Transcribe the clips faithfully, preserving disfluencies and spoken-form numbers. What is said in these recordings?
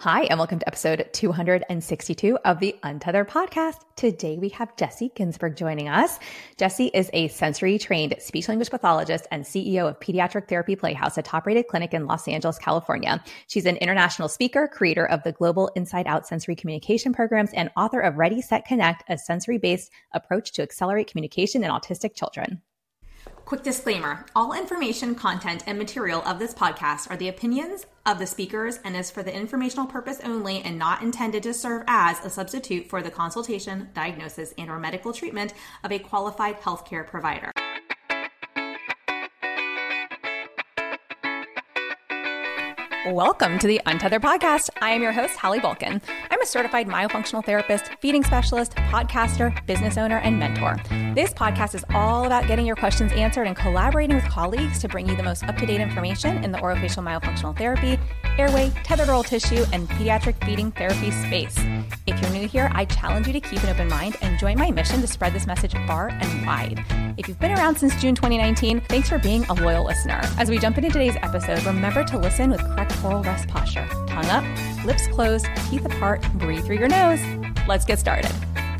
Hi, and welcome to episode two hundred sixty-two of the Untethered podcast. Today we have Jessie Ginsburg joining us. Jessie is a sensory-trained speech-language pathologist and C E O of Pediatric Therapy Playhouse, a top-rated clinic in Los Angeles, California. She's an international speaker, creator of the Global Inside Out Sensory Communication Programs, and author of Ready, Set, Connect, a sensory-based approach to accelerate communication in autistic children. Quick disclaimer, all information, content, and material of this podcast are the opinions of the speakers and is for the informational purpose only and not intended to serve as a substitute for the consultation, diagnosis, and or medical treatment of a qualified healthcare provider. Welcome to the Untethered podcast. I am your host, Hallie Bulkin. I'm a certified myofunctional therapist, feeding specialist, podcaster, business owner, and mentor. This podcast is all about getting your questions answered and collaborating with colleagues to bring you the most up-to-date information in the orofacial myofunctional therapy, airway, tethered oral tissue, and pediatric feeding therapy space. If you're new here, I challenge you to keep an open mind and join my mission to spread this message far and wide. If you've been around since June twenty nineteen, thanks for being a loyal listener. As we jump into today's episode, remember to listen with correct oral rest posture. Tongue up, lips closed, teeth apart, breathe through your nose. Let's get started.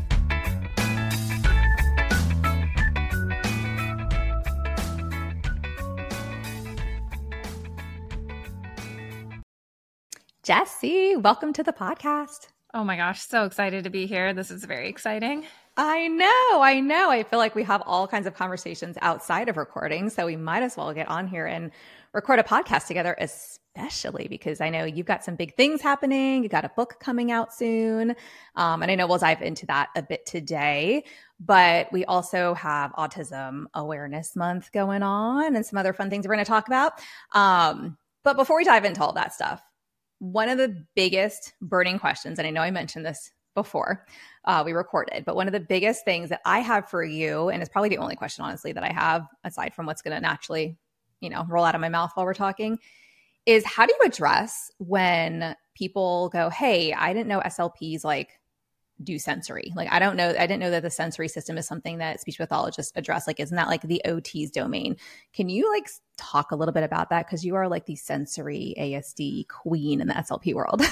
Jessie, welcome to the podcast. Oh my gosh, so excited to be here. This is very exciting. I know, I know. I feel like we have all kinds of conversations outside of recording, so we might as well get on here and record a podcast together, especially because I know you've got some big things happening. You got a book coming out soon, um, and I know we'll dive into that a bit today. But we also have Autism Awareness Month going on and some other fun things we're going to talk about. Um, but before we dive into all that stuff, one of the biggest burning questions, and I know I mentioned this before uh, we recorded, but one of the biggest things that I have for you, and it's probably the only question, honestly, that I have, aside from what's going to naturally, you know, roll out of my mouth while we're talking, is how do you address when people go, hey, I didn't know S L Ps like do sensory. Like, I don't know. I didn't know that the sensory system is something that speech pathologists address. Like, isn't that like the O T's domain? Can you like talk a little bit about that? Because you are like the sensory A S D queen in the S L P world.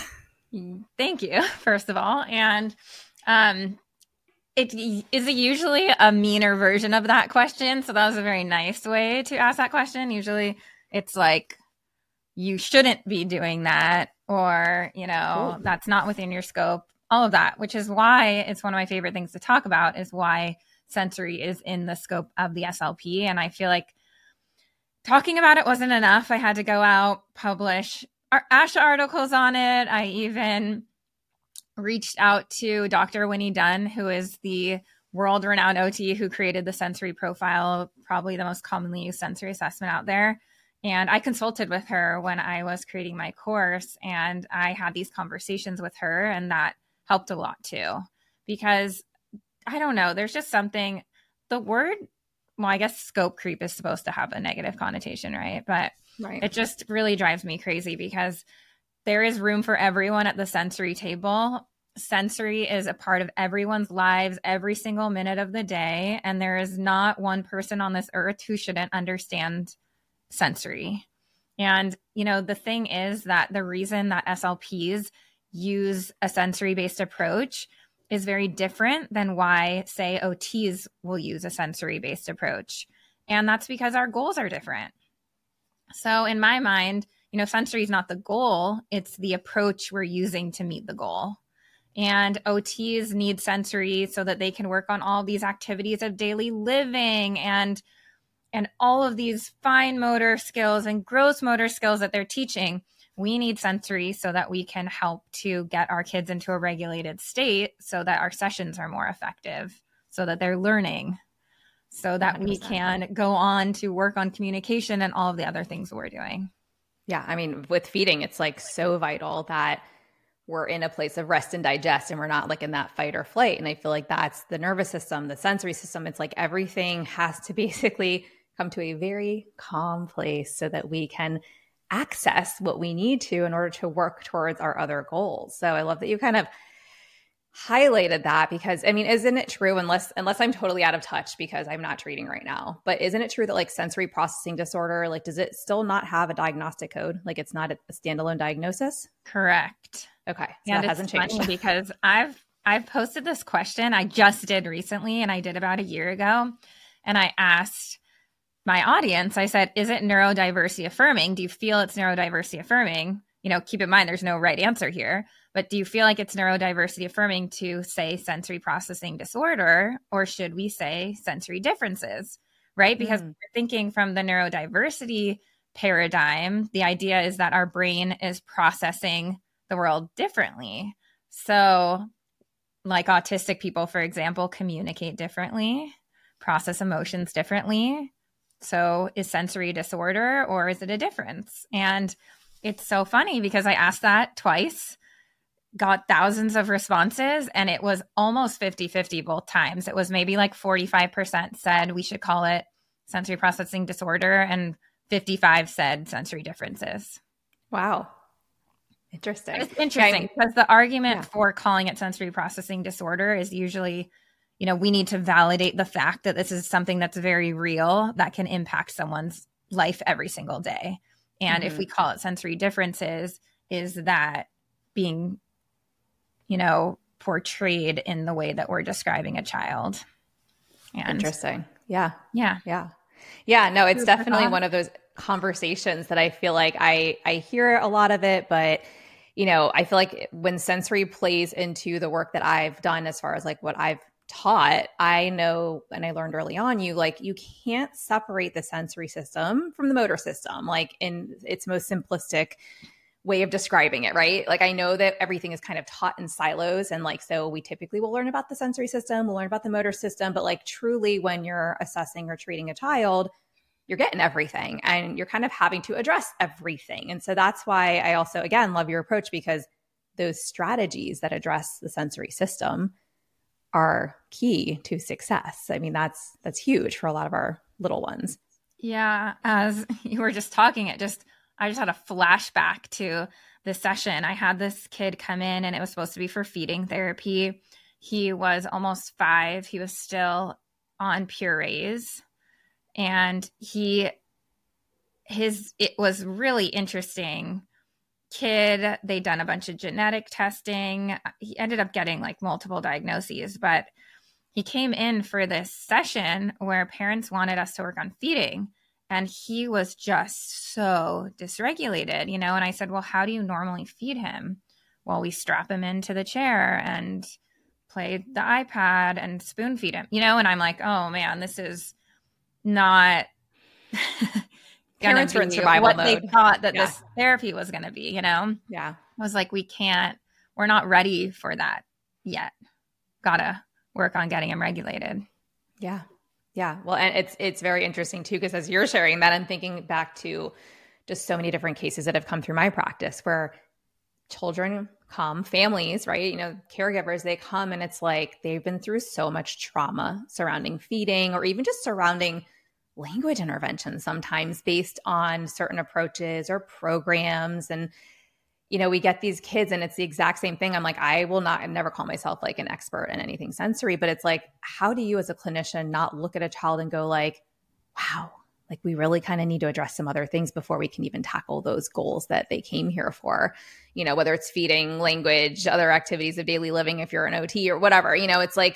Thank you, first of all. And um, it is usually a meaner version of that question. So that was a very nice way to ask that question. Usually it's like, you shouldn't be doing that, or, you know, cool. That's not within your scope. All of that, which is why it's one of my favorite things to talk about, is why sensory is in the scope of the S L P. And I feel like talking about it wasn't enough. I had to go out, publish ASHA articles on it. I even reached out to Doctor Winnie Dunn, who is the world-renowned O T who created the sensory profile, probably the most commonly used sensory assessment out there. And I consulted with her when I was creating my course, and I had these conversations with her, and that helped a lot too, because I don't know, there's just something, the word, well, I guess scope creep is supposed to have a negative connotation, right? But right. It just really drives me crazy because there is room for everyone at the sensory table. Sensory is a part of everyone's lives every single minute of the day. And there is not one person on this earth who shouldn't understand sensory. And, you know, the thing is that the reason that S L Ps use a sensory-based approach is very different than why, say, O Ts will use a sensory-based approach. And that's because our goals are different. So in my mind, you know, sensory is not the goal, it's the approach we're using to meet the goal. And O Ts need sensory so that they can work on all these activities of daily living and and all of these fine motor skills and gross motor skills that they're teaching. We need sensory so that we can help to get our kids into a regulated state so that our sessions are more effective, so that they're learning, so that one hundred percent we can go on to work on communication and all of the other things we're doing. Yeah. I mean, with feeding, it's like so vital that we're in a place of rest and digest and we're not like in that fight or flight. And I feel like that's the nervous system, the sensory system. It's like everything has to basically come to a very calm place so that we can access what we need to in order to work towards our other goals. So I love that you kind of highlighted that, because I mean, isn't it true, unless unless I'm totally out of touch because I'm not treating right now, but isn't it true that like sensory processing disorder, like does it still not have a diagnostic code? Like it's not a standalone diagnosis? Correct. Okay. So And that hasn't it's funny changed. because I've I've posted this question. I just did recently, and I did about a year ago. And I asked my audience, I said, is it neurodiversity affirming? Do you feel it's neurodiversity affirming? You know, keep in mind, there's no right answer here, but do you feel like it's neurodiversity affirming to say sensory processing disorder, or should we say sensory differences, right? Because Mm. we're thinking from the neurodiversity paradigm, the idea is that our brain is processing the world differently. So like autistic people, for example, communicate differently, process emotions differently. So is sensory disorder, or is it a difference? And it's so funny because I asked that twice, got thousands of responses, and it was almost fifty-fifty both times. It was maybe like forty-five percent said we should call it sensory processing disorder, and fifty-five said sensory differences. Wow. Interesting. It's interesting Yeah, because the argument yeah. for calling it sensory processing disorder is usually, you know, we need to validate the fact that this is something that's very real that can impact someone's life every single day. And Mm-hmm. if we call it sensory differences, is that being, you know, portrayed in the way that we're describing a child? And Interesting. Yeah. yeah. Yeah. Yeah. No, it's Food for definitely thought. one of those conversations that I feel like I, I hear a lot of it, but you know, I feel like when sensory plays into the work that I've done, as far as like what I've taught, I know, and I learned early on, you like, you can't separate the sensory system from the motor system, like in its most simplistic way of describing it, right? Like I know that everything is kind of taught in silos, and like, so we typically will learn about the sensory system, we'll learn about the motor system, but like truly when you're assessing or treating a child, you're getting everything and you're kind of having to address everything. And so that's why I also, again, love your approach, because those strategies that address the sensory system are key to success. I mean, that's, that's huge for a lot of our little ones. Yeah. As you were just talking, it just, I just had a flashback to this session. I had this kid come in and it was supposed to be for feeding therapy. He was almost five. He was still on purees. And he, his, it was really interesting kid. They'd done a bunch of genetic testing. He ended up getting like multiple diagnoses, but he came in for this session where parents wanted us to work on feeding. And he was just so dysregulated, you know? And I said, well, how do you normally feed him? Well, we strap him into the chair and play the iPad and spoon feed him, you know? And I'm like, oh man, this is not Parents were in be survival what mode. they thought that Yeah. this therapy was going to be, you know? Yeah. I was like, we can't, we're not ready for that yet. Gotta work on getting him regulated. Yeah. Yeah. Well, and it's, it's very interesting too, because as you're sharing that, I'm thinking back to just so many different cases that have come through my practice where children come, families, right? You know, caregivers, they come and it's like they've been through so much trauma surrounding feeding, or even just surrounding language interventions, sometimes based on certain approaches or programs. And, you know, we get these kids and it's the exact same thing. I'm like, I will not, I never call myself like an expert in anything sensory, but it's like, how do you as a clinician not look at a child and go like, wow, like we really kind of need to address some other things before we can even tackle those goals that they came here for, you know, whether it's feeding, language, other activities of daily living, if you're an O T or whatever, you know, it's like,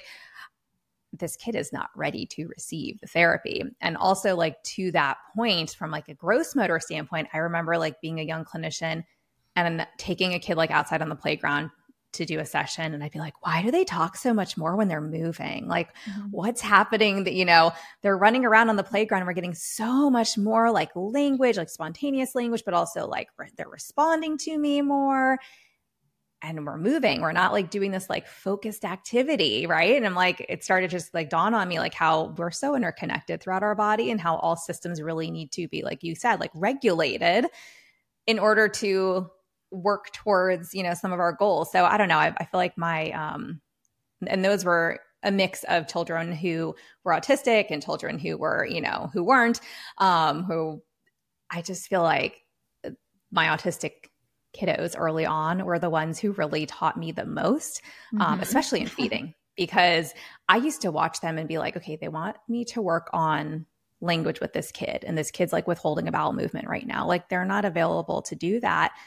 this kid is not ready to receive the therapy. And also like to that point, from like a gross motor standpoint, I remember like being a young clinician and taking a kid like outside on the playground to do a session. And I'd be like, why do they talk so much more when they're moving? Like mm-hmm. what's happening that, you know, they're running around on the playground and we're getting so much more like language, like spontaneous language, but also like they're responding to me more. And we're moving. We're not like doing this like focused activity, right? And I'm like, it started just like dawn on me, like how we're so interconnected throughout our body and how all systems really need to be, like you said, like regulated in order to work towards, you know, some of our goals. So I don't know. I, I feel like my, um, and those were a mix of children who were autistic and children who were, you know, who weren't, um, who I just feel like my autistic kiddos early on were the ones who really taught me the most, um, mm-hmm. especially in feeding, because I used to watch them and be like, okay, they want me to work on language with this kid, and this kid's like withholding a bowel movement right now. Like they're not available to do that.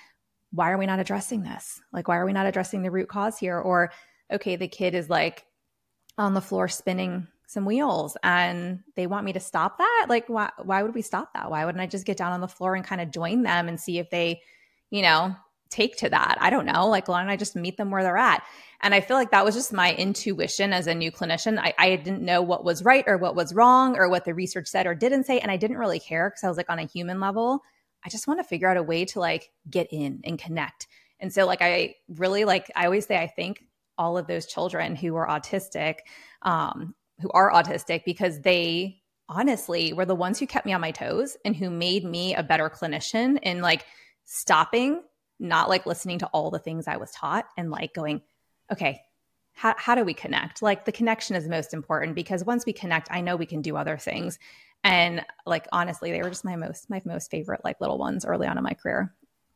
why are we not addressing this? Like, why are we not addressing the root cause here? Or, okay, the kid is like on the floor spinning some wheels and they want me to stop that. Like, why, why would we stop that? Why wouldn't I just get down on the floor and kind of join them and see if they, you know, take to that? I don't know. Like, why don't I just meet them where they're at? And I feel like that was just my intuition as a new clinician. I, I didn't know what was right or what was wrong or what the research said or didn't say. And I didn't really care because I was like, on a human level, I just want to figure out a way to like get in and connect. And so like, I really like, I always say, I thank all of those children who are autistic, um, who are autistic, because they honestly were the ones who kept me on my toes and who made me a better clinician in like stopping, not like listening to all the things I was taught and like going, okay, how, how do we connect? Like the connection is most important, because once we connect, I know we can do other things. And like, honestly, they were just my most, my most favorite like little ones early on in my career.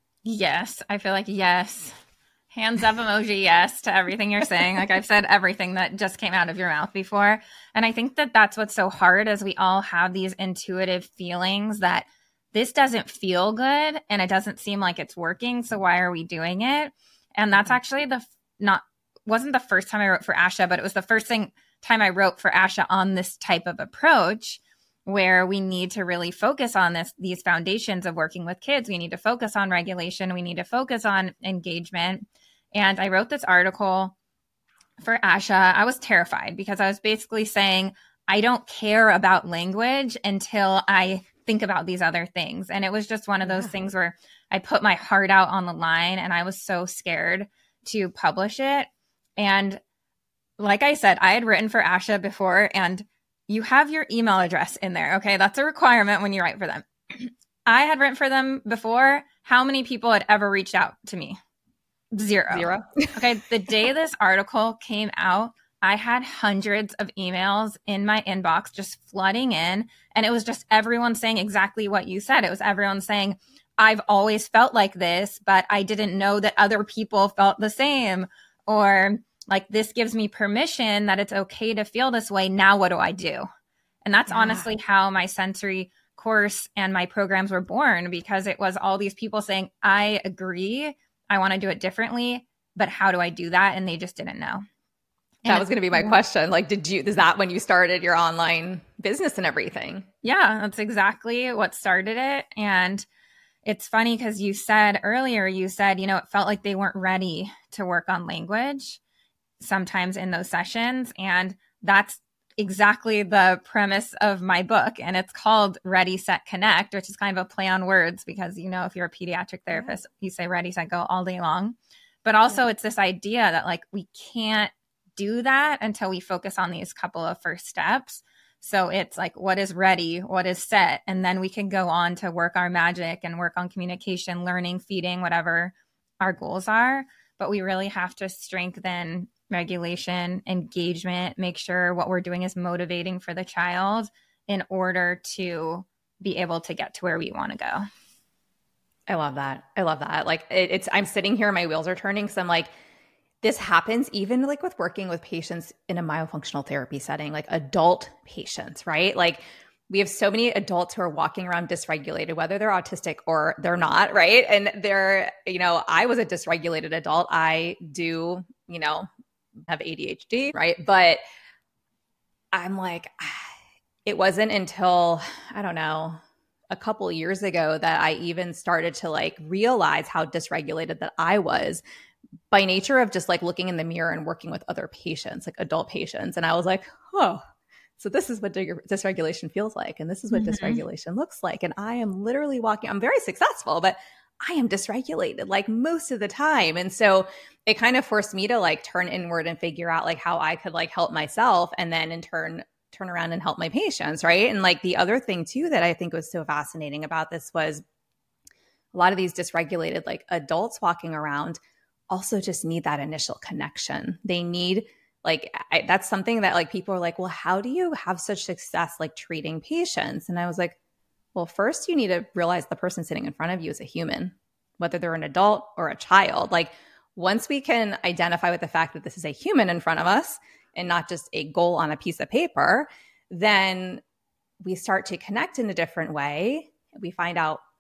Yes. I feel like, yes. Hands up emoji, yes, to everything you're saying. Like I've said everything that just came out of your mouth before. And I think that that's what's so hard, is we all have these intuitive feelings that this doesn't feel good and it doesn't seem like it's working. So why are we doing it? And that's actually the, not, wasn't the first time I wrote for ASHA, but it was the first thing time I wrote for ASHA on this type of approach, where we need to really focus on this, these foundations of working with kids. We need to focus on regulation. We need to focus on engagement. And I wrote this article for ASHA. I was terrified because I was basically saying, I don't care about language until I think about these other things. And it was just one of those yeah. things where I put my heart out on the line and I was so scared to publish it. And like I said, I had written for ASHA before, and you have your email address in there. Okay. That's a requirement when you write for them. I had written for them before. How many people had ever reached out to me? Zero. Zero. Okay. The day this article came out, I had hundreds of emails in my inbox just flooding in. And it was just everyone saying exactly what you said. It was everyone saying, I've always felt like this, but I didn't know that other people felt the same. Or like, this gives me permission that it's okay to feel this way. Now, what do I do? And that's yeah. honestly how my sensory course and my programs were born, because it was all these people saying, I agree, I want to do it differently, but how do I do that? And they just didn't know. And that was going to be my question. Like, did you, is that when you started your online business and everything? Yeah, that's exactly what started it. And it's funny because you said earlier, you said, you know, it felt like they weren't ready to work on language sometimes in those sessions. And that's exactly the premise of my book. And it's called Ready, Set, Connect, which is kind of a play on words, because, you know, if you're a pediatric therapist, you say ready, set, go all day long. But also it's this idea that like, we can't do that until we focus on these couple of first steps. So it's like, what is ready? What is set? And then we can go on to work our magic and work on communication, learning, feeding, whatever our goals are. But we really have to strengthen regulation, engagement, make sure what we're doing is motivating for the child in order to be able to get to where we want to go. I love that. I love that. Like it, it's, I'm sitting here, my wheels are turning. So I'm like, this happens even like with working with patients in a myofunctional therapy setting, like adult patients, right? Like we have so many adults who are walking around dysregulated, whether they're autistic or they're not, right? And they're, you know, I was a dysregulated adult. I do, you know, have A D H D, right? But I'm like, it wasn't until, I don't know, a couple of years ago that I even started to like realize how dysregulated that I was by nature of just like looking in the mirror and working with other patients, like adult patients. And I was like, oh, so this is what dysregulation feels like. And this is what mm-hmm. dysregulation looks like. And I am literally walking, I'm very successful, but I am dysregulated like most of the time. And so it kind of forced me to like turn inward and figure out like how I could like help myself, and then in turn, turn around and help my patients. Right. And like the other thing too, that I think was so fascinating about this was a lot of these dysregulated like adults walking around also just need that initial connection. They need like, I, that's something that like people are like, well, how do you have such success like treating patients? And I was like, well, first you need to realize the person sitting in front of you is a human, whether they're an adult or a child. Like once we can identify with the fact that this is a human in front of us and not just a goal on a piece of paper, then we start to connect in a different way. We find out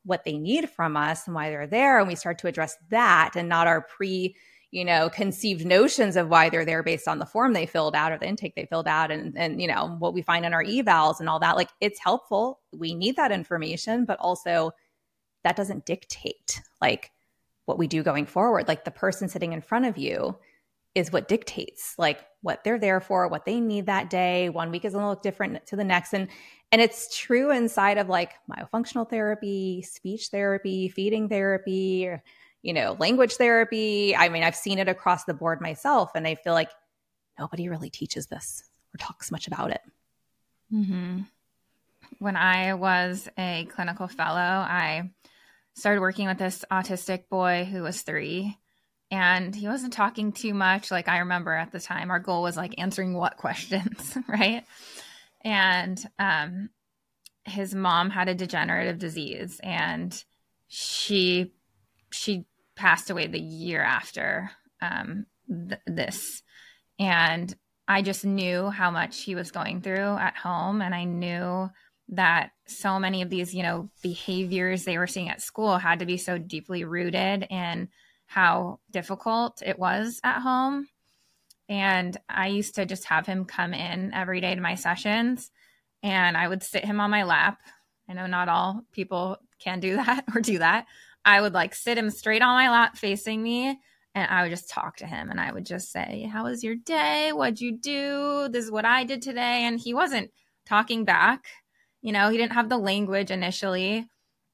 what they need from us and why they're there. And we start to address that and not our pre, you know, conceived notions of why they're there based on the form they filled out or the intake they filled out and, and, you know, what we find in our evals and all that. Like, it's helpful. We need that information, but also that doesn't dictate like what we do going forward. Like, the person sitting in front of you is what dictates like what they're there for, what they need that day. One week is going to look different to the next. And, and it's true inside of like myofunctional therapy, speech therapy, feeding therapy, or, you know, language therapy. I mean, I've seen it across the board myself, and I feel like nobody really teaches this or talks much about it. Mm-hmm. When I was a clinical fellow, I started working with this autistic boy who was three, and he wasn't talking too much. Like, I remember at the time, our goal was like answering what questions, right? And um, his mom had a degenerative disease, and she she passed away the year after um, th- this. And I just knew how much he was going through at home. And I knew that so many of these, you know, behaviors they were seeing at school had to be so deeply rooted in how difficult it was at home. And I used to just have him come in every day to my sessions, and I would sit him on my lap. I know not all people can do that or do that. I would like sit him straight on my lap facing me, and I would just talk to him, and I would just say, how was your day? What'd you do? This is what I did today. And he wasn't talking back. You know, he didn't have the language initially.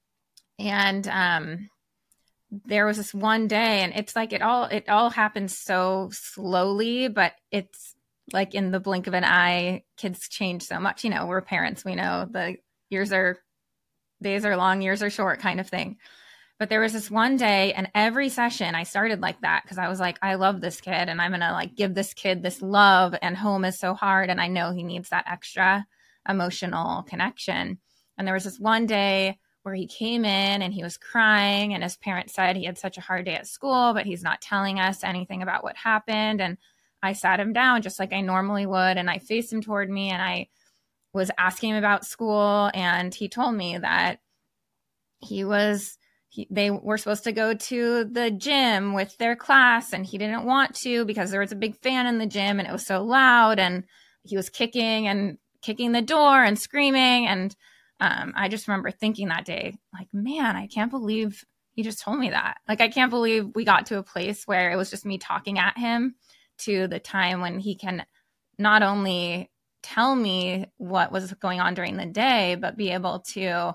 And um, there was this one day, and it's like it all, it all happened so slowly, but it's like in the blink of an eye, kids change so much. You know, we're parents, we know the years are, days are long, years are short kind of thing. But there was this one day, and every session I started like that because I was like, I love this kid, and I'm going to like give this kid this love, and home is so hard, and I know he needs that extra emotional connection. And there was this one day where he came in and he was crying, and his parents said he had such a hard day at school, but he's not telling us anything about what happened. And I sat him down just like I normally would, and I faced him toward me, and I was asking him about school, and he told me that he was He, they were supposed to go to the gym with their class, and he didn't want to because there was a big fan in the gym and it was so loud, and he was kicking and kicking the door and screaming. And um, I just remember thinking that day, like, man, I can't believe he just told me that. Like, I can't believe we got to a place where it was just me talking at him to the time when he can not only tell me what was going on during the day, but be able to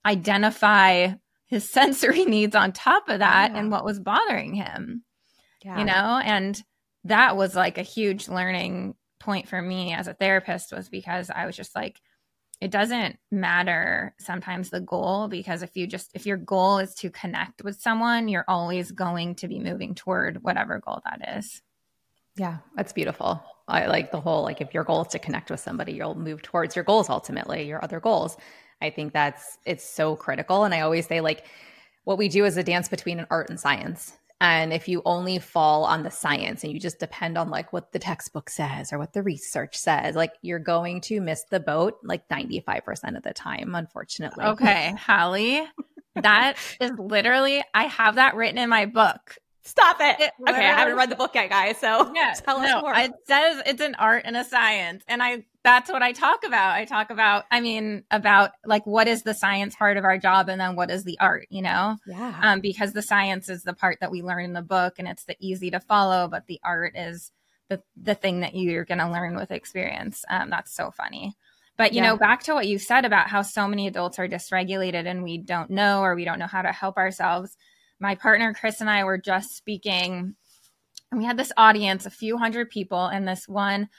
identify his sensory needs on top of that, yeah, and what was bothering him, yeah. you know? And that was like a huge learning point for me as a therapist, was because I was just like, it doesn't matter sometimes the goal, because if you just, if your goal is to connect with someone, you're always going to be moving toward whatever goal that is. Yeah, that's beautiful. I like the whole, like, if your goal is to connect with somebody, you'll move towards your goals, ultimately, your other goals. I think that's, it's so critical. And I always say, like, what we do is a dance between an art and science. And if you only fall on the science and you just depend on like what the textbook says or what the research says, like, you're going to miss the boat like ninety-five percent of the time, unfortunately. Okay, Hallie, that is literally, I have that written in my book. Stop it. it okay, I haven't read the book yet, guys. So yeah, tell no, us more. It says it's an art and a science. And I, that's what I talk about. I talk about, I mean, about like, what is the science part of our job? And then what is the art, you know? Yeah. Um, because the science is the part that we learn in the book, and it's the easy to follow, but the art is the, the thing that you're going to learn with experience. Um, that's so funny. But, you yeah. know, back to what you said about how so many adults are dysregulated and we don't know, or we don't know how to help ourselves. My partner, Chris, and I were just speaking, and we had this audience, a few hundred people. And this one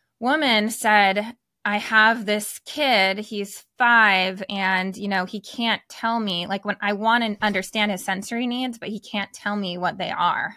woman said, I have this kid, he's five, and, you know, he can't tell me, like, when I want to understand his sensory needs, but he can't tell me what they are.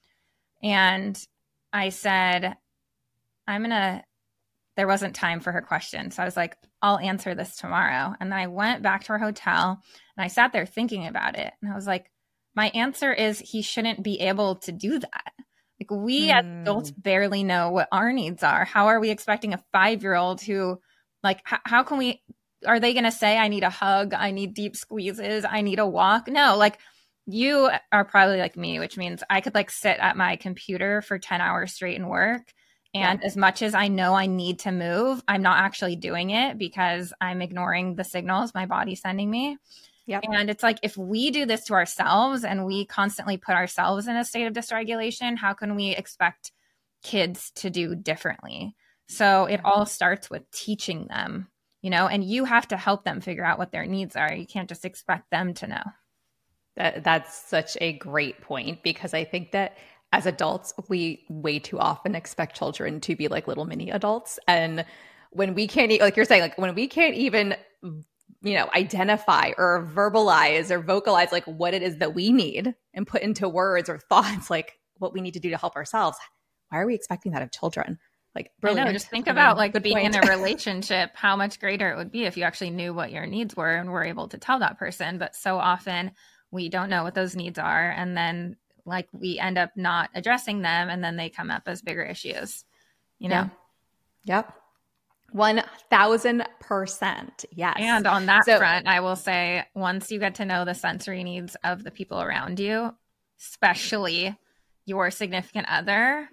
And I said, I'm going to, there wasn't time for her question. So I was like, I'll answer this tomorrow. And then I went back to our hotel and I sat there thinking about it. And I was like, my answer is he shouldn't be able to do that. Like, we mm. as adults barely know what our needs are. How are we expecting a five-year-old who, like, h- how can we are they going to say, I need a hug, I need deep squeezes, I need a walk? No, like you are probably like me, which means I could like sit at my computer for ten hours straight and work. And yeah. as much as I know I need to move, I'm not actually doing it because I'm ignoring the signals my body's sending me. Yep. And it's like, if we do this to ourselves and we constantly put ourselves in a state of dysregulation, how can we expect kids to do differently? So it all starts with teaching them, you know, and you have to help them figure out what their needs are. You can't just expect them to know. That, that's such a great point, because I think that as adults, we way too often expect children to be like little mini adults. And when we can't, like you're saying, like when we can't even, you know, identify or verbalize or vocalize like what it is that we need and put into words or thoughts, like what we need to do to help ourselves, why are we expecting that of children? Like, brilliant. I know, just think about like being point. in a relationship, how much greater it would be if you actually knew what your needs were and were able to tell that person. But so often we don't know what those needs are. And then like we end up not addressing them, and then they come up as bigger issues, you know? Yeah. Yep. one thousand percent. Yes. And on that so, front, I will say, once you get to know the sensory needs of the people around you, especially your significant other,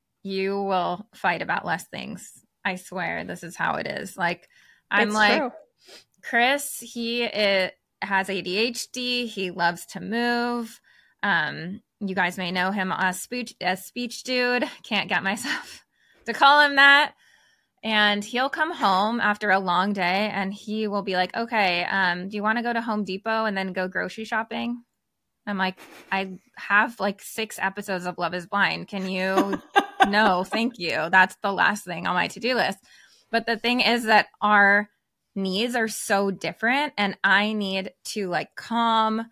you will fight about less things. I swear this is how it is. Like, I'm it's like, true. Chris, he is, has A D H D. He loves to move. Um, you guys may know him as speech, as speech dude. Can't get myself to call him that. And he'll come home after a long day and he will be like, okay, um, do you want to go to Home Depot and then go grocery shopping? I'm like, I have like six episodes of Love is Blind. Can you? No, thank you. That's the last thing on my to-do list. But the thing is that our needs are so different, and I need to like calm,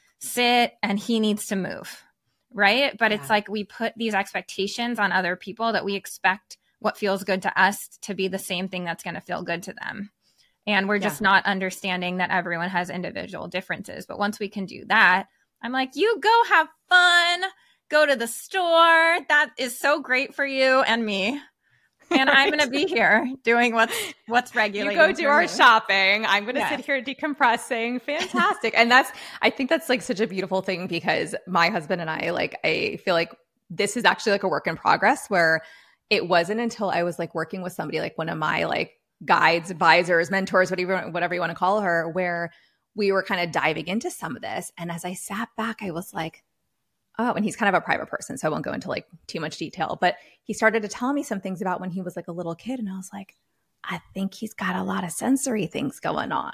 sit, and he needs to move. Right. But yeah. It's like we put these expectations on other people that we expect what feels good to us to be the same thing that's going to feel good to them. And we're just yeah. not understanding that everyone has individual differences. But once we can do that, I'm like, you go have fun, go to the store. That is so great for you and me. And I'm going to be here doing what's what's regulating. You go do our me. shopping. I'm going to yes. sit here decompressing. Fantastic. And that's, I think that's like such a beautiful thing, because my husband and I, like, I feel like this is actually like a work in progress, where it wasn't until I was like working with somebody, like one of my like guides, advisors, mentors, whatever, whatever you want to call her, where we were kind of diving into some of this. And as I sat back, I was like, oh, and he's kind of a private person, so I won't go into like too much detail, but he started to tell me some things about when he was like a little kid. And I was like, I think he's got a lot of sensory things going on.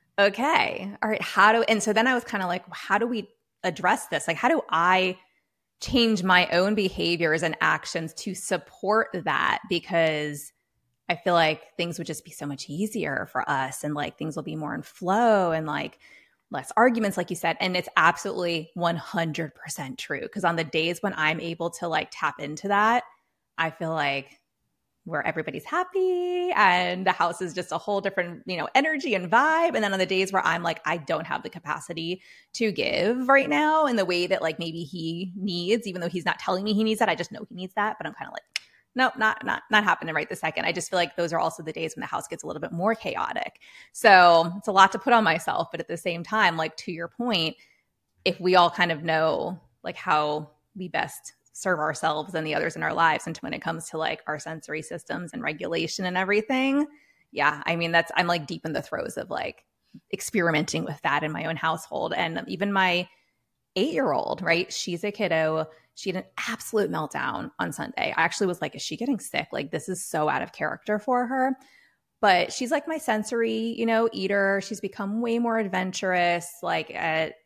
Okay. All right. How do, and so then I was kind of like, how do we address this? Like, how do I change my own behaviors and actions to support that? Because I feel like things would just be so much easier for us, and like things will be more in flow and like less arguments, like you said. And it's absolutely one hundred percent true. Because on the days when I'm able to like tap into that, I feel like where everybody's happy and the house is just a whole different, you know, energy and vibe. And then on the days where I'm like, I don't have the capacity to give right now in the way that like maybe he needs, even though he's not telling me he needs that, I just know he needs that. But I'm kind of like, no, not, not, not happening right this second. I just feel like those are also the days when the house gets a little bit more chaotic. So it's a lot to put on myself, but at the same time, like to your point, if we all kind of know like how we best serve ourselves and the others in our lives, and when it comes to like our sensory systems and regulation and everything, yeah, I mean, that's, I'm like deep in the throes of like experimenting with that in my own household. And even my eight-year-old, right? She's a kiddo. She had an absolute meltdown on Sunday. I actually was like, is she getting sick? Like, this is so out of character for her. But she's like my sensory, you know, eater. She's become way more adventurous, like at,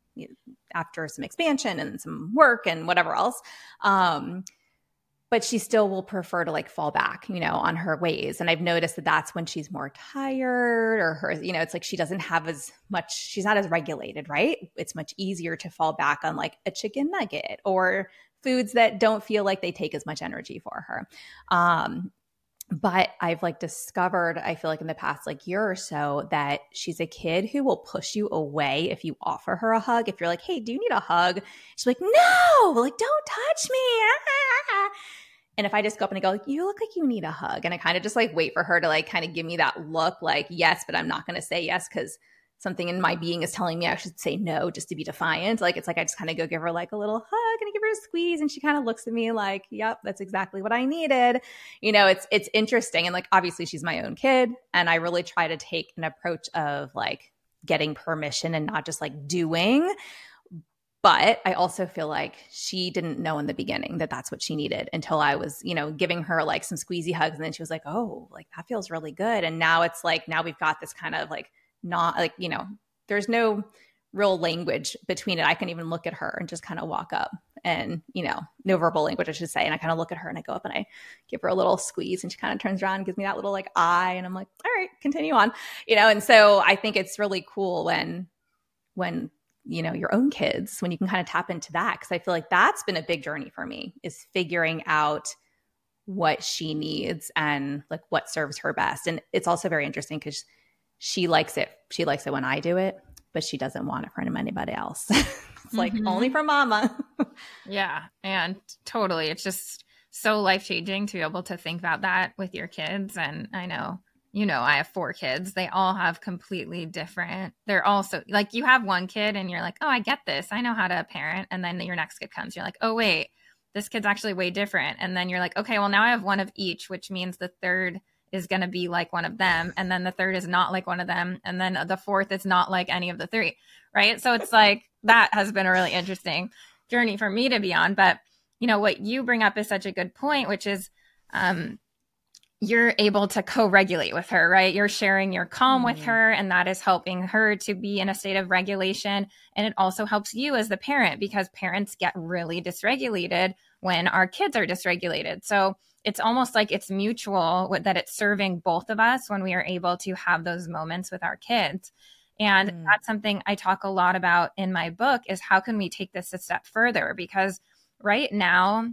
after some expansion and some work and whatever else. Um, but she still will prefer to like fall back, you know, on her ways. And I've noticed that that's when she's more tired, or her, you know, it's like she doesn't have as much, she's not as regulated, right? It's much easier to fall back on like a chicken nugget or foods that don't feel like they take as much energy for her. Um, but I've like discovered, I feel like in the past like year or so, that she's a kid who will push you away if you offer her a hug. If you're like, hey, do you need a hug? She's like, no, like, don't touch me. Ah. And if I just go up and I go, like, you look like you need a hug. And I kind of just like wait for her to like kind of give me that look like, yes, but I'm not going to say yes because something in my being is telling me I should say no just to be defiant. Like, it's like I just kind of go give her like a little hug and I give her a squeeze. And she kind of looks at me like, yep, that's exactly what I needed. You know, it's, it's interesting. And like, obviously she's my own kid. And I really try to take an approach of like getting permission and not just like doing. But I also feel like she didn't know in the beginning that that's what she needed until I was, you know, giving her like some squeezy hugs. And then she was like, oh, like that feels really good. And now it's like, now we've got this kind of like, not like, you know, there's no real language between it. I can even look at her and just kind of walk up and, you know, no verbal language, I should say. And I kind of look at her and I go up and I give her a little squeeze and she kind of turns around and gives me that little like eye. And I'm like, all right, continue on, you know? And so I think it's really cool when, when, you know, your own kids, when you can kind of tap into that. Cause I feel like that's been a big journey for me, is figuring out what she needs and like what serves her best. And it's also very interesting because she likes it. She likes it when I do it, but she doesn't want it from anybody else. It's like mm-hmm. only for mama. Yeah. And totally. It's just so life-changing to be able to think about that with your kids. And I know, you know, I have four kids. They all have completely different, they're also like, you have one kid and you're like, oh, I get this. I know how to parent. And then your next kid comes, you're like, oh, wait, this kid's actually way different. And then you're like, okay, well, now I have one of each, which means the third is going to be like one of them. And then the third is not like one of them. And then the fourth is not like any of the three. Right. So it's like, that has been a really interesting journey for me to be on. But, you know, what you bring up is such a good point, which is, um, you're able to co-regulate with her, right? You're sharing your calm mm. with her, and that is helping her to be in a state of regulation. And it also helps you as the parent, because parents get really dysregulated when our kids are dysregulated. So it's almost like it's mutual, that it's serving both of us when we are able to have those moments with our kids. And mm. that's something I talk a lot about in my book, is how can we take this a step further? Because right now,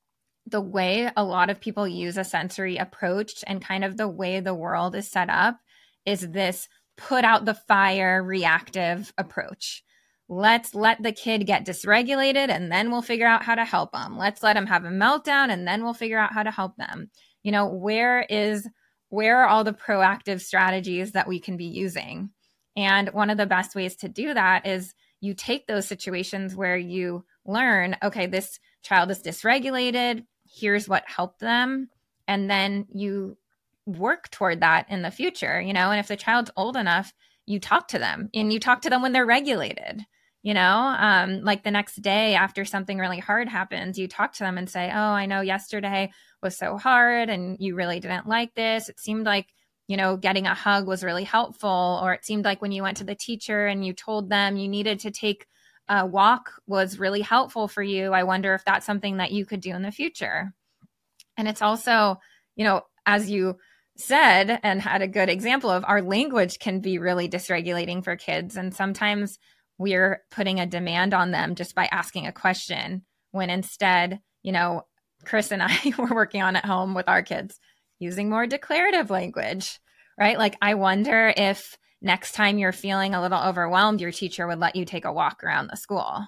the way a lot of people use a sensory approach and kind of the way the world is set up is this put out the fire reactive approach. Let's let the kid get dysregulated and then we'll figure out how to help them. Let's let them have a meltdown and then we'll figure out how to help them. You know, where is, where are all the proactive strategies that we can be using? And one of the best ways to do that is you take those situations where you learn, okay, this child is dysregulated. Here's what helped them. And then you work toward that in the future, you know, and if the child's old enough, you talk to them and you talk to them when they're regulated, you know, um, like the next day after something really hard happens, you talk to them and say, oh, I know yesterday was so hard and you really didn't like this. It seemed like, you know, getting a hug was really helpful. Or it seemed like when you went to the teacher and you told them you needed to take a walk was really helpful for you. I wonder if that's something that you could do in the future. And it's also, you know, as you said and had a good example of, our language can be really dysregulating for kids. And sometimes we're putting a demand on them just by asking a question, when instead, you know, Chris and I were working on at home with our kids using more declarative language, right? Like, I wonder if next time you're feeling a little overwhelmed, your teacher would let you take a walk around the school.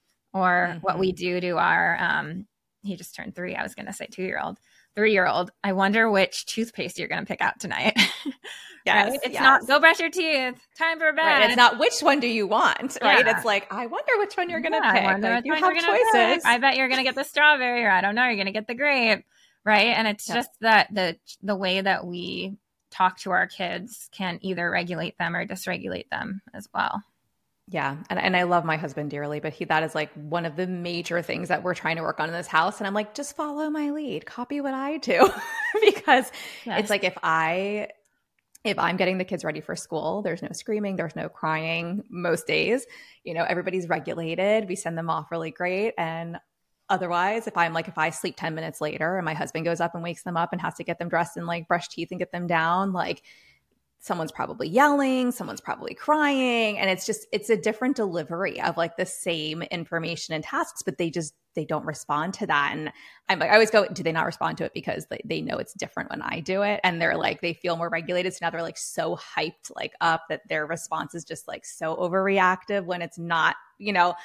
Or mm-hmm. what we do to our, um, he just turned three. I was going to say two-year-old, three-year-old. I wonder which toothpaste you're going to pick out tonight. Yes, right? It's yes. not go brush your teeth. Time for bed. Right. It's not which one do you want, right? Yeah. It's like, I wonder which one you're going to yeah, pick. I wonder Like, which you one have you're gonna choices. pick. I bet you're going to get the strawberry, or I don't know, you're going to get the grape, right? And it's yeah. just that the the way that we talk to our kids can either regulate them or dysregulate them as well. Yeah. And, and I love my husband dearly, but he, that is like one of the major things that we're trying to work on in this house. And I'm like, just follow my lead, copy what I do. Because yes. it's like, if I, if I'm getting the kids ready for school, there's no screaming, there's no crying most days, you know, everybody's regulated. We send them off really great. And otherwise, if I'm like, if I sleep ten minutes later and my husband goes up and wakes them up and has to get them dressed and like brush teeth and get them down, like, someone's probably yelling, someone's probably crying. And it's just, it's a different delivery of like the same information and tasks, but they just, they don't respond to that. And I'm like, I always go, do they not respond to it because they, they know it's different when I do it? And they're like, they feel more regulated. So now they're like so hyped, like up, that their response is just like so overreactive when it's not, you know.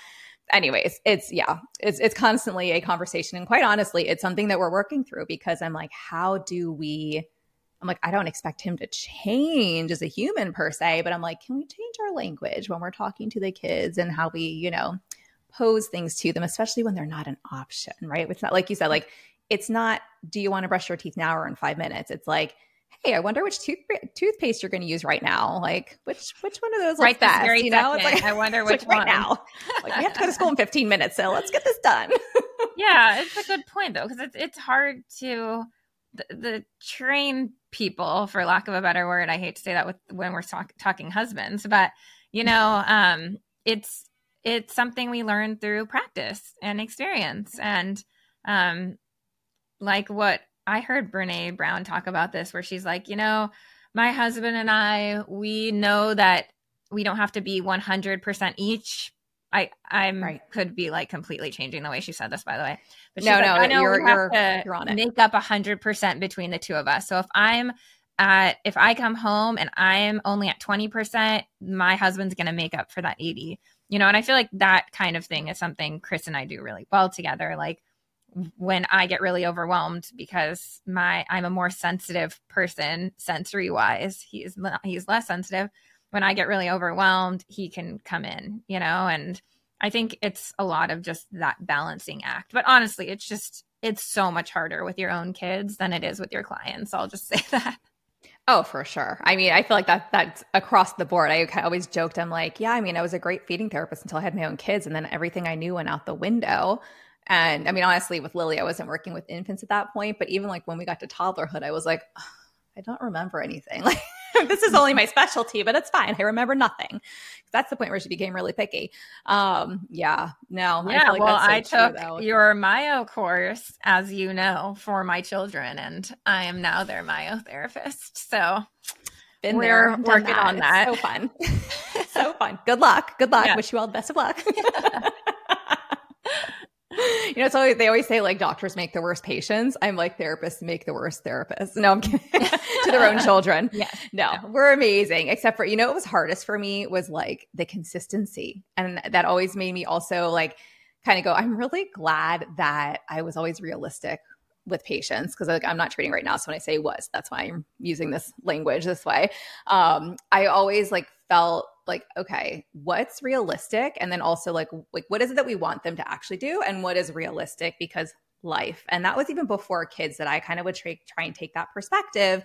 anyways, it's, yeah, it's, it's constantly a conversation. And quite honestly, it's something that we're working through because I'm like, how do we, I'm like, I don't expect him to change as a human per se, but I'm like, can we change our language when we're talking to the kids and how we, you know, pose things to them, especially when they're not an option, right? It's not like you said, like, it's not, do you want to brush your teeth now or in five minutes? It's like, hey, I wonder which tooth, toothpaste you're going to use right now. Like, which which one of those right looks best? Very you know, it's like, I wonder which like one right now. Like, we have to go to school in fifteen minutes, so let's get this done. Yeah, it's a good point though, because it's it's hard to the, the train people, for lack of a better word. I hate to say that with when we're talk, talking husbands, but you know, um, it's it's something we learn through practice and experience, and um, like what I heard Brene Brown talk about this, where she's like, you know, my husband and I, we know that we don't have to be one hundred percent each. I I'm right. could be like completely changing the way she said this, by the way. But no, like, no, I know you're, we have you're, to you're on it. Make up one hundred percent between the two of us. So if I'm at, if I come home and I'm only at twenty percent, my husband's going to make up for that eighty. You know, and I feel like that kind of thing is something Chris and I do really well together. Like, when I get really overwhelmed because my I'm a more sensitive person sensory wise, he's he's less sensitive. When I get really overwhelmed, he can come in, you know, and I think it's a lot of just that balancing act. But honestly, it's just it's so much harder with your own kids than it is with your clients. I'll just say that. Oh, for sure. I mean, I feel like that that's across the board. I always joked, I'm like, yeah, I mean, I was a great feeding therapist until I had my own kids, and then everything I knew went out the window. And I mean, honestly, with Lily, I wasn't working with infants at that point, but even like when we got to toddlerhood, I was like, oh, I don't remember anything. Like, this is only my specialty, but it's fine. I remember nothing. That's the point where she became really picky. Um, yeah, no. Yeah, I feel like well, that's so I true, took though. your Myo course, as you know, for my children, and I am now their Myo therapist. So Been we're there, working that. on that. It's so fun. So fun. Good luck. Good luck. Yeah. Wish you all the best of luck. You know, it's always, they always say like doctors make the worst patients. I'm like, therapists make the worst therapists. No, I'm kidding. To their own children. Yeah. No, we're amazing. Except for, you know, what was hardest for me was like the consistency. And that always made me also like kind of go, I'm really glad that I was always realistic with patients, because like, I'm not treating right now. So when I say was, that's why I'm using this language this way. Um, I always like felt like, okay, what's realistic? And then also like, like, what is it that we want them to actually do? And what is realistic? Because life. And that was even before kids, that I kind of would try, try and take that perspective.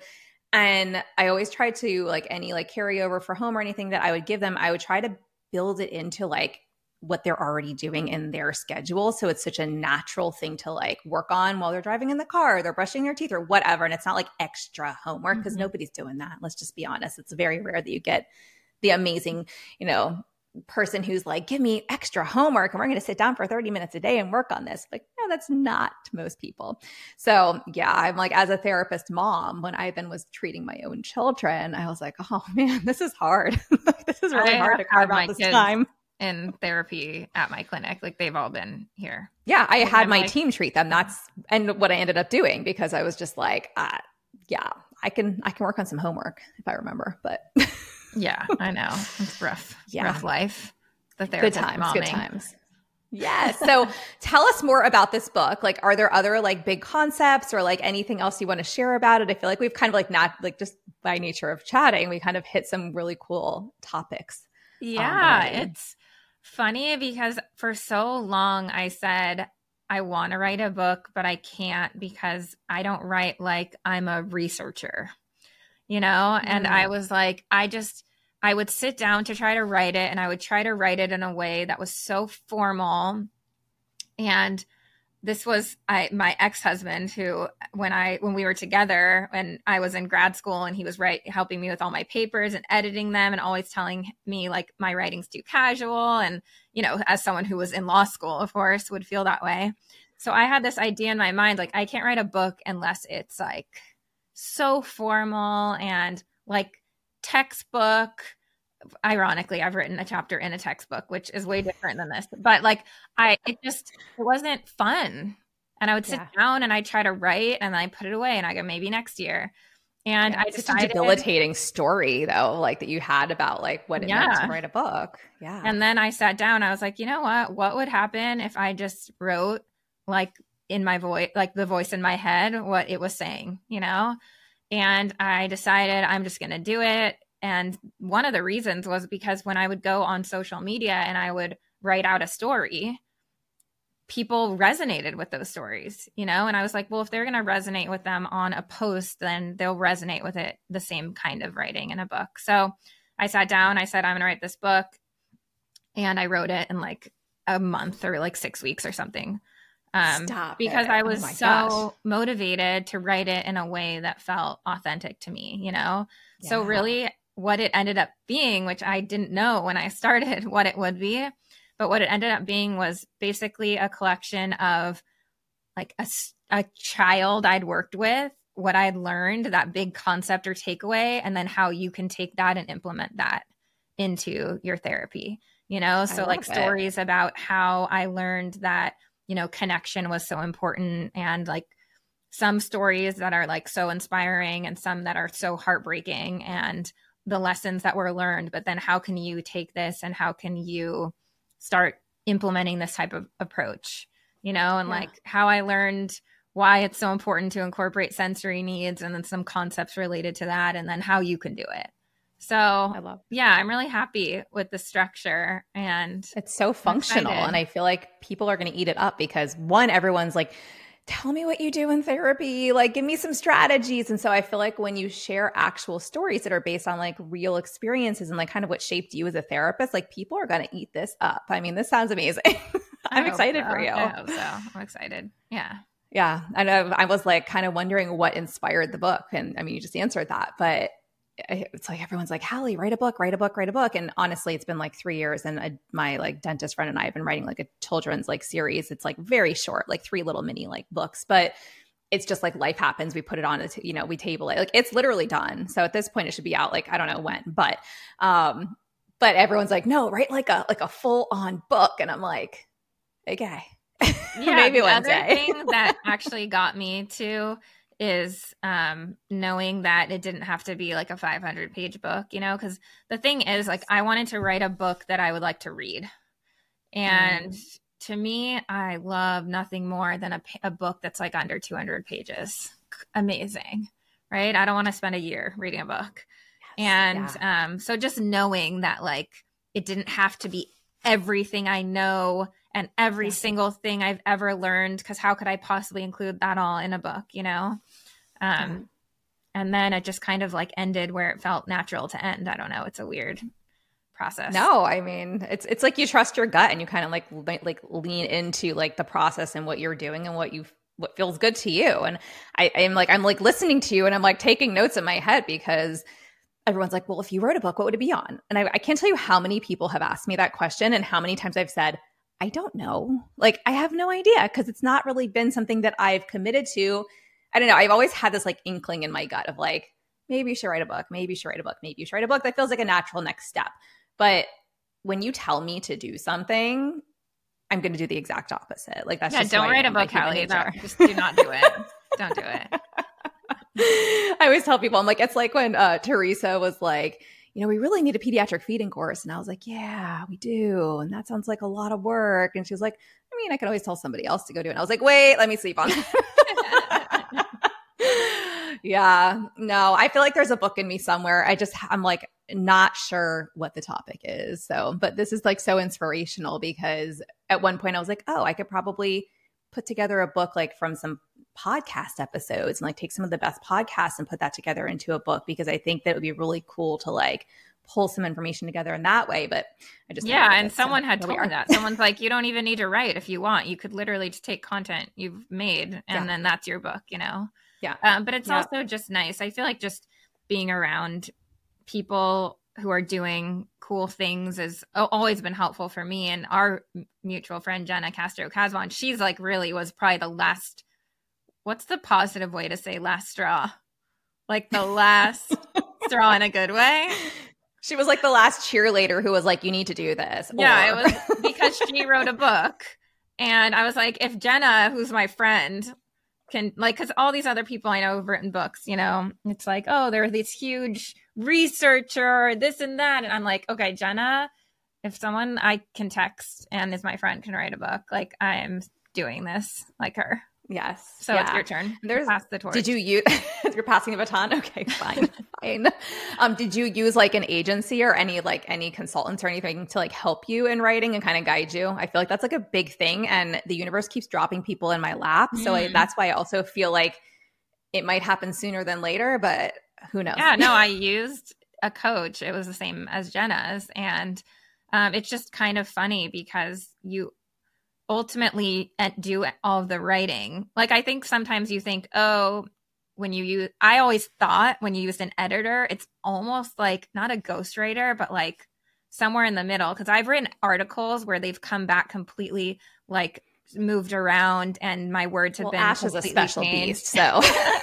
And I always tried to like any like carryover for home or anything that I would give them, I would try to build it into like what they're already doing in their schedule. So it's such a natural thing to like work on while they're driving in the car, or they're brushing their teeth or whatever. And it's not like extra homework, because mm-hmm. nobody's doing that. Let's just be honest. It's very rare that you get the amazing, you know, person who's like, give me extra homework and we're going to sit down for thirty minutes a day and work on this. Like, no, that's not most people. So yeah, I'm like, as a therapist mom, when I then was treating my own children, I was like, oh man, this is hard. This is really I hard to carve out this time. In therapy at my clinic, like they've all been here. Yeah, I and had I'm my like, team treat them. That's and what I ended up doing, because I was just like, uh, yeah, I can I can work on some homework if I remember, but yeah, I know it's rough. Yeah, rough life. The good therapist times, momming. good times. Yes. So tell us more about this book. Like, are there other like big concepts or like anything else you want to share about it? I feel like we've kind of like not like just by nature of chatting, we kind of hit some really cool topics. Yeah, um, it's funny because for so long I said, I want to write a book, but I can't because I don't write like I'm a researcher, you know? Mm. And I was like, I just, I would sit down to try to write it, and I would try to write it in a way that was so formal. And this was I, my ex-husband who, when I, when we were together and I was in grad school, and he was right, helping me with all my papers and editing them, and always telling me like my writing's too casual. And, you know, as someone who was in law school, of course, would feel that way. So I had this idea in my mind, like, I can't write a book unless it's like so formal and like textbook. Ironically, I've written a chapter in a textbook, which is way different than this, but like I, it just, it wasn't fun. And I would sit yeah. down and I try to write, and I put it away, and I go, maybe next year. And yeah, I it's decided, such a debilitating story though, like that you had about like what it yeah. meant to write a book. Yeah. And then I sat down, I was like, you know what, what would happen if I just wrote like in my voice, like the voice in my head, what it was saying, you know? And I decided I'm just going to do it. And one of the reasons was because when I would go on social media and I would write out a story, people resonated with those stories, you know? And I was like, well, if they're going to resonate with them on a post, then they'll resonate with it, the same kind of writing in a book. So I sat down, I said, I'm going to write this book. And I wrote it in like a month or like six weeks or something. Um, Stop because it. I was Oh my so gosh. motivated to write it in a way that felt authentic to me, you know? Yeah. So really what it ended up being, which I didn't know when I started what it would be, but what it ended up being was basically a collection of like a, a child I'd worked with, what I'd learned, that big concept or takeaway, and then how you can take that and implement that into your therapy, you know? So like it. stories about how I learned that, you know, connection was so important, and like some stories that are like so inspiring and some that are so heartbreaking, and the lessons that were learned, but then how can you take this and how can you start implementing this type of approach, you know, and yeah. like how I learned why it's so important to incorporate sensory needs, and then some concepts related to that, and then how you can do it. So I love yeah, I'm really happy with the structure, and it's so functional. And I feel like people are going to eat it up because one, everyone's like, tell me what you do in therapy, like give me some strategies. And so I feel like when you share actual stories that are based on like real experiences and like kind of what shaped you as a therapist, like people are going to eat this up. I mean, this sounds amazing. I'm excited so. for you. I hope so. I'm excited. Yeah. Yeah. I know. I was like kind of wondering what inspired the book. And I mean, you just answered that, but it's like, everyone's like, Hallie, write a book, write a book, write a book. And honestly, it's been like three years. And a, my like dentist friend and I have been writing like a children's like series. It's like very short, like three little mini like books, but it's just like life happens. We put it on, a t- you know, we table it, like it's literally done. So at this point it should be out. Like, I don't know when, but, um, but everyone's like, no, write like a, like a full on book. And I'm like, okay, yeah, maybe the one other day. thing that actually got me to is um, knowing that it didn't have to be like a five hundred page book, you know, because the thing is like, I wanted to write a book that I would like to read. And mm. to me, I love nothing more than a, a book that's like under two hundred pages. Amazing, right? I don't want to spend a year reading a book. Yes, and yeah. um, so just knowing that like, it didn't have to be everything I know and every yeah. single thing I've ever learned, because how could I possibly include that all in a book, you know? Um, yeah. And then it just kind of like ended where it felt natural to end. I don't know. It's a weird process. No, I mean, it's it's like you trust your gut and you kind of like like lean into like the process and what you're doing and what you what feels good to you. And I am like I'm like listening to you and I'm like taking notes in my head because everyone's like, well, if you wrote a book, what would it be on? And I, I can't tell you how many people have asked me that question and how many times I've said, I don't know. Like, I have no idea because it's not really been something that I've committed to. I don't know. I've always had this like inkling in my gut of like, maybe you should write a book. Maybe you should write a book. Maybe you should write a book. That feels like a natural next step. But when you tell me to do something, I'm going to do the exact opposite. Like that's yeah, just don't write a book, Hallie. No, just do not do it. Don't do it. I always tell people, I'm like, it's like when uh, Teresa was like, you know, we really need a pediatric feeding course. And I was like, yeah, we do. And that sounds like a lot of work. And she was like, I mean, I can always tell somebody else to go do it. And I was like, wait, let me sleep on it. Yeah, no, I feel like there's a book in me somewhere. I just, I'm like not sure what the topic is. So, but this is like so inspirational because at one point I was like, oh, I could probably put together a book like from some podcast episodes and like take some of the best podcasts and put that together into a book because I think that it would be really cool to like pull some information together in that way. But I just yeah, and someone so had told me that. Someone's like, you don't even need to write if you want. You could literally just take content you've made and yeah. then that's your book, you know? Yeah. Um, but it's yeah. also just nice. I feel like just being around people who are doing cool things has always been helpful for me. And our mutual friend, Jenna Castro Casvon, she's like really was probably the last, what's the positive way to say last straw? Like the last straw in a good way. She was like the last cheerleader who was like, you need to do this. Yeah, or... it was because she wrote a book. And I was like, if Jenna, who's my friend, can like, because all these other people I know have written books, you know, it's like, oh, they're this huge researcher, this and that. And I'm like, okay, Jenna, if someone I can text and is my friend can write a book, like I am doing this like her. Yes. So yeah. it's your turn. There's pass the torch. Did you use, you're passing the baton? Okay, fine. fine. Um, did you use like an agency or any, like any consultants or anything to like help you in writing and kind of guide you? I feel like that's like a big thing, and the universe keeps dropping people in my lap. Mm. So I, that's why I also feel like it might happen sooner than later, but who knows? Yeah, no, I used a coach. It was the same as Jenna's. And um, it's just kind of funny because you ultimately do all of the writing. Like, I think sometimes you think, oh, when you use, I always thought when you used an editor, it's almost like not a ghostwriter, but like somewhere in the middle. Cause I've written articles where they've come back completely like moved around and my words have well, been Ash is a special changed. beast. So.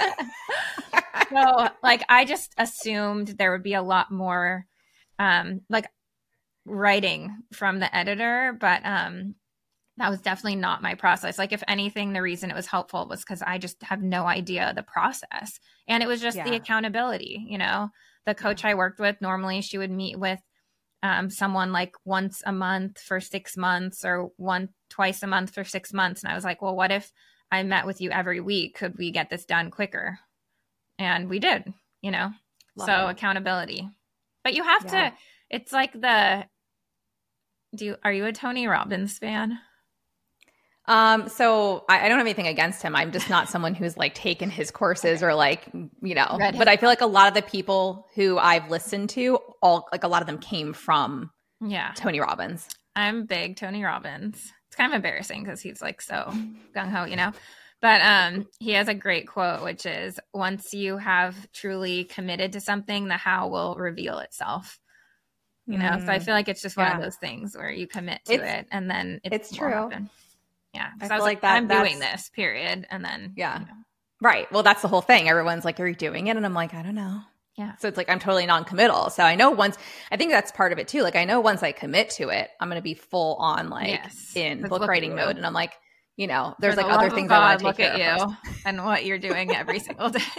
so like, I just assumed there would be a lot more um, like writing from the editor, but um, that was definitely not my process. Like, if anything, the reason it was helpful was because I just have no idea the process. And it was just yeah. the accountability, you know, the coach I worked with, normally she would meet with um, someone like once a month for six months or one, twice a month for six months. And I was like, well, what if I met with you every week? Could we get this done quicker? And we did, you know, Love so it. Accountability. But you have yeah. to, it's like the, do you, are you a Tony Robbins fan? Um, so I, I don't have anything against him. I'm just not someone who's like taken his courses or like, you know, Read but him. I feel like a lot of the people who I've listened to, all like a lot of them came from yeah Tony Robbins. I'm big Tony Robbins. It's kind of embarrassing because he's like so gung ho, you know, but um, he has a great quote, which is, once you have truly committed to something, the how will reveal itself. You know, mm. so I feel like it's just one yeah. of those things where you commit to it's, it and then it it's true. Happen. Yeah. I, I feel was like, like, that, I'm doing this, period. And then, yeah. You know. Right. Well, that's the whole thing. Everyone's like, are you doing it? And I'm like, I don't know. Yeah. So it's like, I'm totally non-committal. So I know once, I think that's part of it too. Like, I know once I commit to it, I'm going to be full on like yes. in book writing mode. And I'm like, you know, there's For like the other things God, I want to take look care at of you and what you're doing every single day.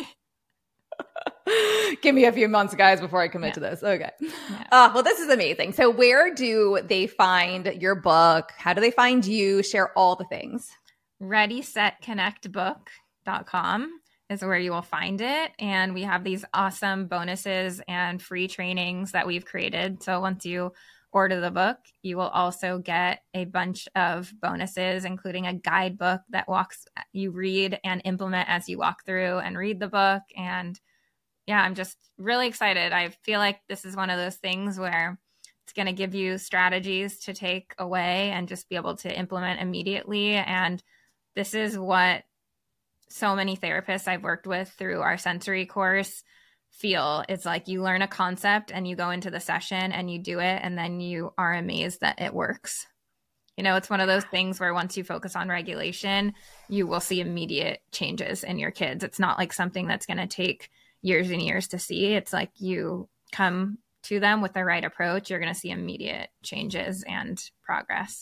Give me a few months, guys, before I commit yeah. to this. Okay. Yeah. Uh, well, this is amazing. So where do they find your book? How do they find you? Share all the things. ready set connect book dot com is where you will find it. And we have these awesome bonuses and free trainings that we've created. So once you order the book, you will also get a bunch of bonuses, including a guidebook that walks you read and implement as you walk through and read the book. And yeah, I'm just really excited. I feel like this is one of those things where it's going to give you strategies to take away and just be able to implement immediately. And this is what so many therapists I've worked with through our sensory course feel. It's like you learn a concept and you go into the session and you do it, and then you are amazed that it works. You know, it's one of those things where once you focus on regulation, you will see immediate changes in your kids. It's not like something that's going to take years and years to see. It's like you come to them with the right approach, you're going to see immediate changes and progress.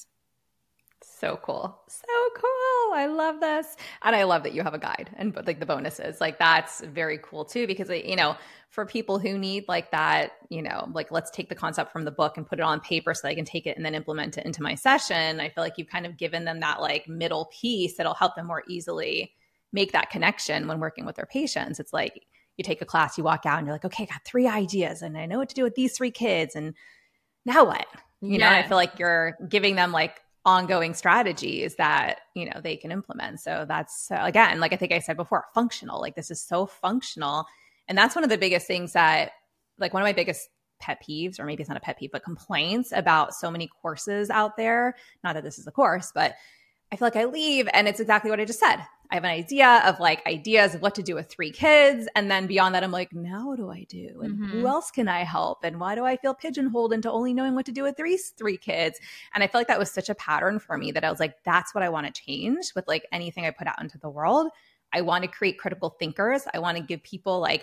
So cool. So cool. I love this. And I love that you have a guide and like the bonuses. Like, that's very cool too, because, you know, for people who need like that, you know, like, let's take the concept from the book and put it on paper so I can take it and then implement it into my session. I feel like you've kind of given them that like middle piece that'll help them more easily make that connection when working with their patients. It's like, you take a class, you walk out and you're like, okay, I got three ideas and I know what to do with these three kids. And now what? You yeah. know, I feel like you're giving them like ongoing strategies that, you know, they can implement. So that's, uh, again, like I think I said before, functional. Like, this is so functional. And that's one of the biggest things that, like, one of my biggest pet peeves, or maybe it's not a pet peeve, but complaints about so many courses out there. Not that this is a course, but I feel like I leave and it's exactly what I just said. I have an idea of like ideas of what to do with three kids. And then beyond that, I'm like, now what do I do? And mm-hmm. who else can I help? And why do I feel pigeonholed into only knowing what to do with three, three kids? And I feel like that was such a pattern for me that I was like, that's what I want to change with like anything I put out into the world. I want to create critical thinkers. I want to give people like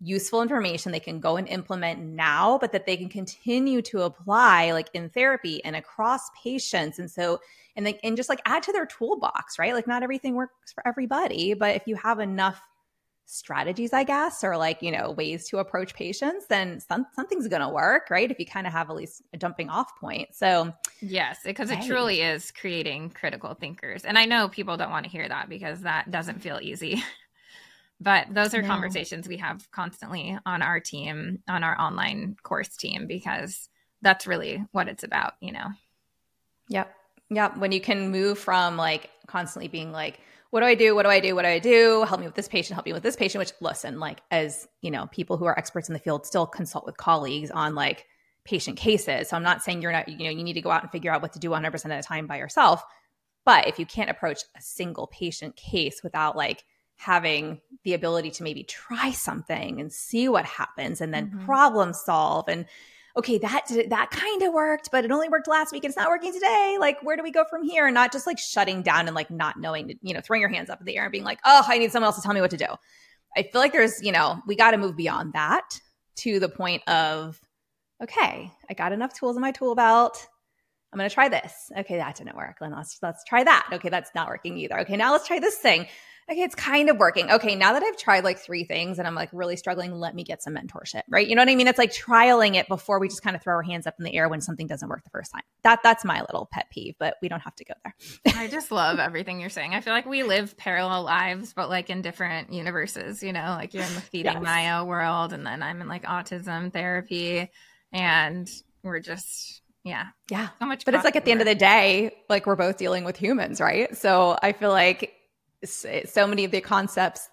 useful information they can go and implement now, but that they can continue to apply like in therapy and across patients. And so, and they, and just like add to their toolbox, right? Like not everything works for everybody, but if you have enough strategies, I guess, or like, you know, ways to approach patients, then some, something's going to work, right? If you kind of have at least a jumping off point. So yes, because it right. truly is creating critical thinkers. And I know people don't want to hear that because that doesn't feel easy. But those are no. conversations we have constantly on our team, on our online course team, because that's really what it's about, you know? Yep. Yep. When you can move from like constantly being like, what do I do? What do I do? What do I do? Help me with this patient, help me with this patient, which listen, like as, you know, people who are experts in the field still consult with colleagues on like patient cases. So I'm not saying you're not, you know, you need to go out and figure out what to do one hundred percent of the time by yourself. But if you can't approach a single patient case without like having the ability to maybe try something and see what happens and then mm-hmm. problem solve and okay, that that kind of worked, but it only worked last week and it's not working today. Like, where do we go from here? And not just like shutting down and like not knowing, you know, throwing your hands up in the air and being like, oh, I need someone else to tell me what to do. I feel like there's, you know, we got to move beyond that to the point of, okay, I got enough tools in my tool belt. I'm going to try this. Okay, that didn't work. Then let's, let's try that. Okay, that's not working either. Okay, now let's try this thing. Okay, it's kind of working. Okay, now that I've tried like three things and I'm like really struggling, let me get some mentorship, right? You know what I mean? It's like trialing it before we just kind of throw our hands up in the air when something doesn't work the first time. That That's my little pet peeve, but we don't have to go there. I just love everything you're saying. I feel like we live parallel lives, but like in different universes, you know, like you're in the Feeding yes. Maya world and then I'm in like autism therapy and we're just... Yeah. Yeah. So much. But it's like at the end of the day, like we're both dealing with humans, right? So I feel like so many of the concepts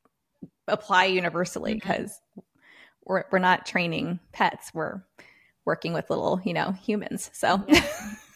apply universally because mm-hmm. we're we're not training pets. We're working with little, you know, humans. So yeah.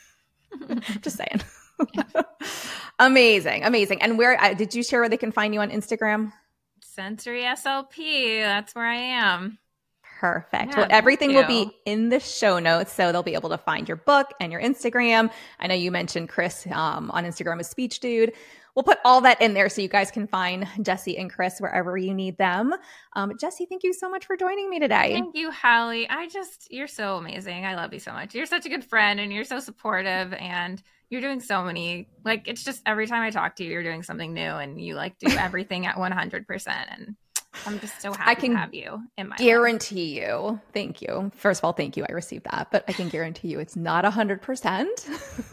just saying. Yeah. Amazing. Amazing. And where uh, did you share where they can find you on Instagram? Sensory S L P. That's where I am. Perfect. Yeah, well, everything will be in the show notes, so they'll be able to find your book and your Instagram. I know you mentioned Chris um, on Instagram as Speech Dude. We'll put all that in there so you guys can find Jessie and Chris wherever you need them. Um, Jessie, thank you so much for joining me today. Thank you, Hallie. I just, you're so amazing. I love you so much. You're such a good friend and you're so supportive and you're doing so many, like, it's just every time I talk to you, you're doing something new and you like do everything at one hundred percent. And I'm just so happy I can to have you in my guarantee life. you. Thank you. First of all, thank you. I received that, but I can guarantee you it's not one hundred percent.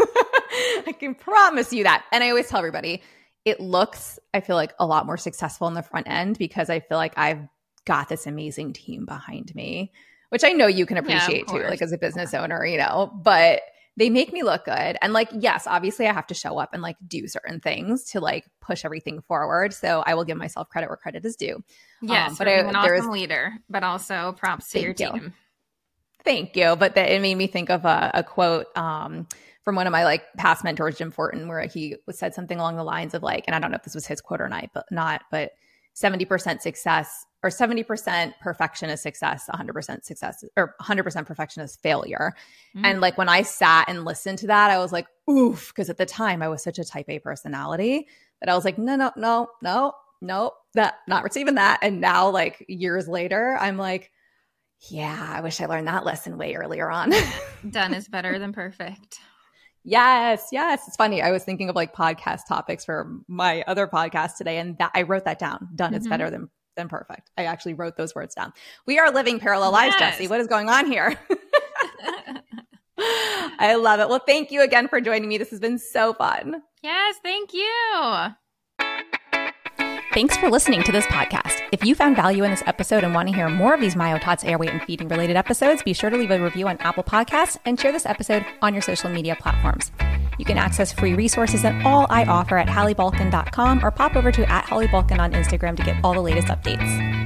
I can promise you that. And I always tell everybody, it looks, I feel like, a lot more successful on the front end because I feel like I've got this amazing team behind me, which I know you can appreciate yeah, too, like as a business yeah. owner, you know, but they make me look good. And like, yes, obviously I have to show up and like do certain things to like push everything forward. So I will give myself credit where credit is due. Yes, um, but I, an awesome leader, but also props to your team. You. Thank you. But the, it made me think of a, a quote um, from one of my like past mentors, Jim Fortin, where he said something along the lines of like, and I don't know if this was his quote or not, but not, but seventy percent success or seventy percent perfection is success, one hundred percent success or one hundred percent perfection is failure. Mm-hmm. And like when I sat and listened to that, I was like, oof, because at the time I was such a type A personality that I was like, no, no, no, no, no, that not receiving that. And now like years later, I'm like, yeah, I wish I learned that lesson way earlier on. Done is better than perfect. Yes, yes. It's funny. I was thinking of like podcast topics for my other podcast today, and that I wrote that down. Done mm-hmm. is better than than perfect. I actually wrote those words down. We are living parallel lives, yes. Jessie. What is going on here? I love it. Well, thank you again for joining me. This has been so fun. Yes, thank you. Thanks for listening to this podcast. If you found value in this episode and want to hear more of these MyoTots airway and feeding related episodes, be sure to leave a review on Apple Podcasts and share this episode on your social media platforms. You can access free resources and all I offer at hallie balkin dot com or pop over to at Hallie Balkin on Instagram to get all the latest updates.